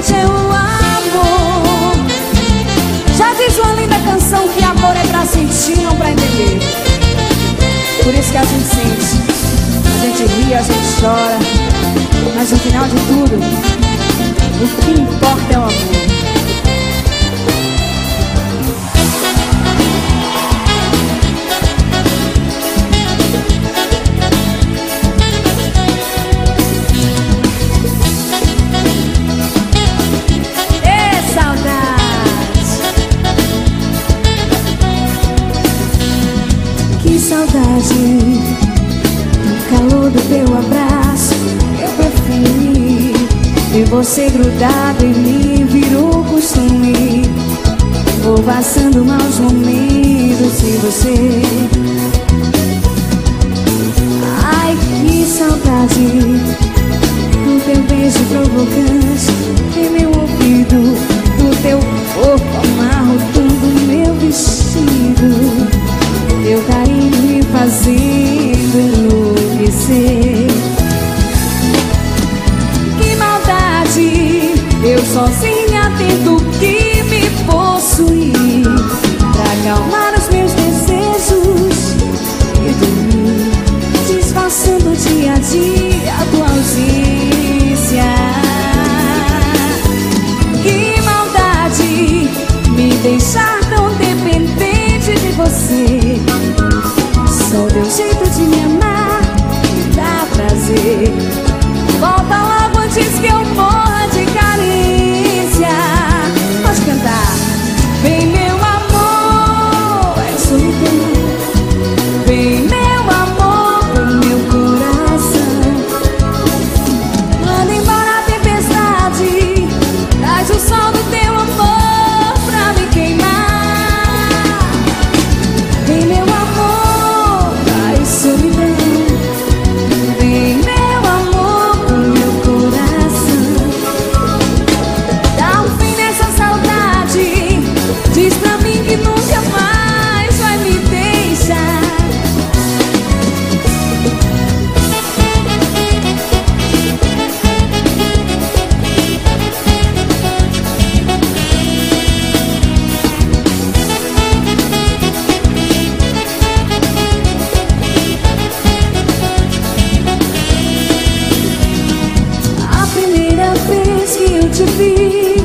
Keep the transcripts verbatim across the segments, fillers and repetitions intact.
verdade é o amor. Já diz uma linda canção que amor é pra sentir, não pra entender. Por isso que a gente sente, a gente ri, a gente chora, mas no final de tudo, o que importa é o amor. Saudade, no calor do teu abraço, eu preferi ver você grudado em mim, virou costume. Vou passando maus momentos sem você. Ai, que saudade, do teu beijo provocante em meu ouvido, do teu corpo amarro todo meu vestido. Teu carinho me fazendo enlouquecer. Que maldade, eu sozinha tento que me possuir pra acalmar os meus desejos e dormir, disfarçando dia a dia a tua ausência. Que maldade, me deixar tão dependente de você. Só teu jeito de me amar me dá prazer. Volta logo antes que eu morra de carência. Pode cantar. Vem meu amor, é solidão. Vem meu amor pro meu coração. Manda embora a tempestade, traz o sol do teu amor pra me queimar. Vem meu amor, solidão. Vem meu amor pro meu coração. Dá um fim nessa saudade, diz pra mim que nunca mais vai me deixar. Que eu te vi,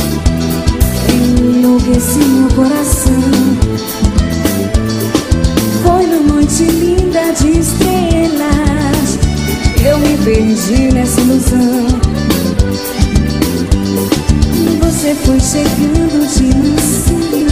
enlouqueci meu coração. Foi numa noite linda de estrelas, eu me perdi nessa ilusão. Você foi chegando de mansinho,